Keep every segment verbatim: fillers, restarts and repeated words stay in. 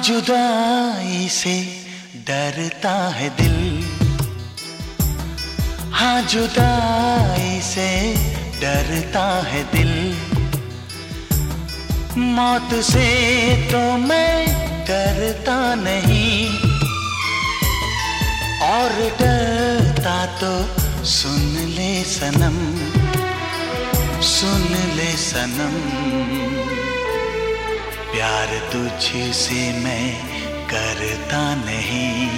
जुदाई से डरता है दिल, हाँ जुदाई से डरता है दिल। मौत से तो मैं डरता नहीं, और डरता तो सुन ले सनम, सुन ले सनम। प्यार तुझसे मैं करता नहीं,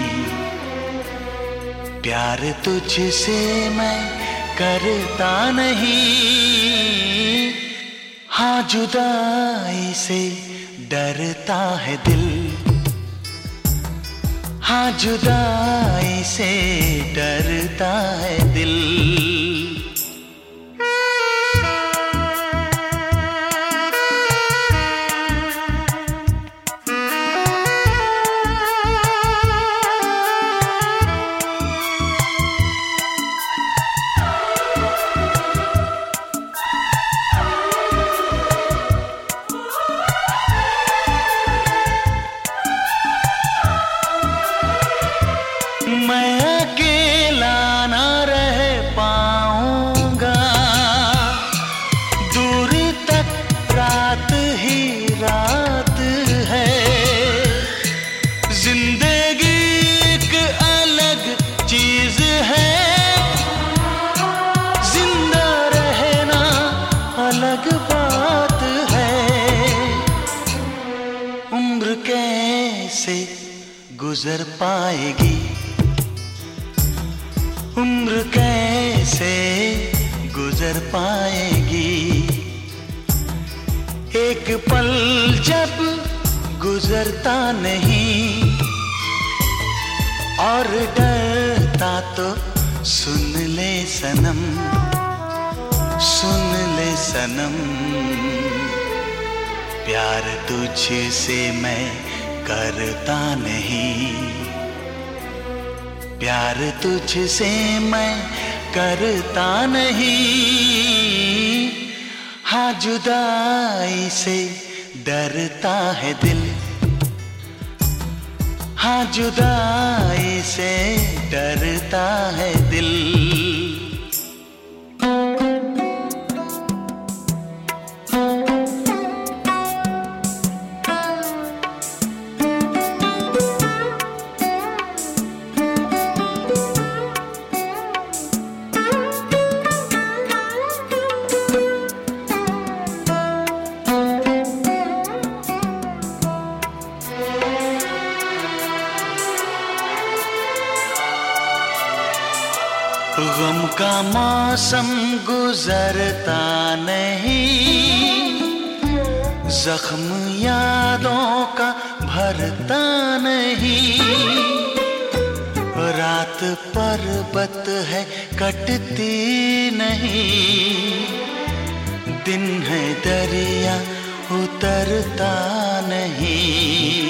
प्यार तुझसे मैं करता नहीं। हाँ जुदाई से डरता है दिल, हाँ जुदाई से डरता है दिल। मैं अकेला ना रह पाऊंगा, दूर तक रात ही रात है। जिंदगी एक अलग चीज है, जिंदा रहना अलग बात है। उम्र कैसे गुजर पाएगी, उम्र कैसे गुजर पाएगी। एक पल जब गुजरता नहीं, और डरता तो सुन ले सनम, सुन ले सनम। प्यार तुझसे मैं करता नहीं, प्यार तुझसे मैं करता नहीं। हाँ जुदाई से डरता है दिल, हाँ जुदाई से डरता है दिल। गम का मौसम गुजरता नहीं, जख्म यादों का भरता नहीं। रात पर्वत है कटती नहीं, दिन है दरिया उतरता नहीं।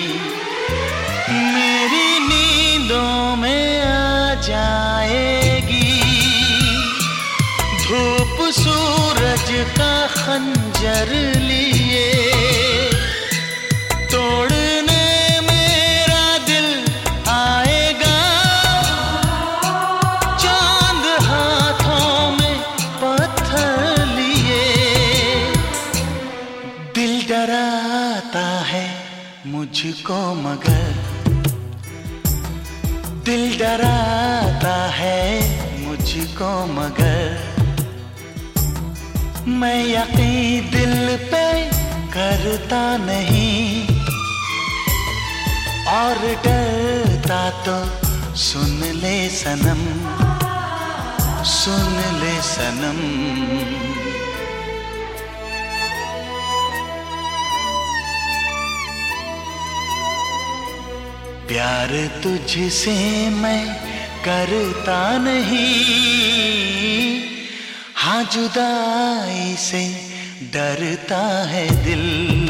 मेरी नींदों में आ जाएगी धूप सूरज का खंजर लिए, तोड़ने मेरा दिल आएगा। चांद हाथों में पत्थर लिए, दिल डराता है मुझको मगर, दिल डराता है मुझको मगर। मैं यकीन दिल पे करता नहीं, और डरता तो सुन ले सनम, सुन ले सनम। प्यार तुझसे मैं करता नहीं, हाँ जुदाई से डरता है दिल।